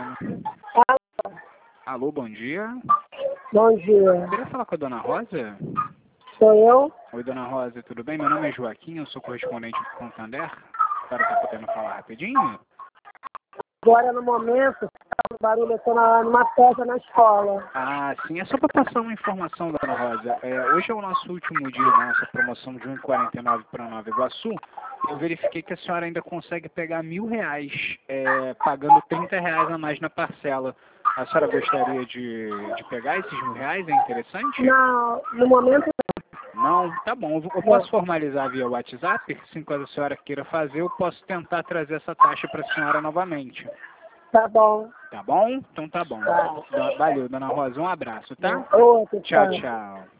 Alô, bom dia. Bom dia. Eu queria falar com a dona Rosa. Sou eu? Oi, dona Rosa, tudo bem? Meu nome é Joaquim, eu sou correspondente do Santander. A senhora está podendo falar rapidinho? Agora, no momento, tá um barulho, eu estou numa festa na escola. Ah, sim, é só para passar uma informação, dona Rosa. Hoje é o nosso último dia da nossa promoção de 1,49 para Nova Iguaçu. Eu verifiquei que a senhora ainda consegue pegar R$ 1.000, pagando R$ 30 a mais na parcela. A senhora gostaria de pegar esses R$ 1.000? É interessante? Não, no momento Não? Tá bom. Eu posso formalizar via WhatsApp? Se caso a senhora queira fazer, eu posso tentar trazer essa taxa para a senhora novamente. tá bom. Tá bom? Então tá bom. Tá. Valeu, dona Rosa. Um abraço, tá? Outro, Tchau, tá. tchau.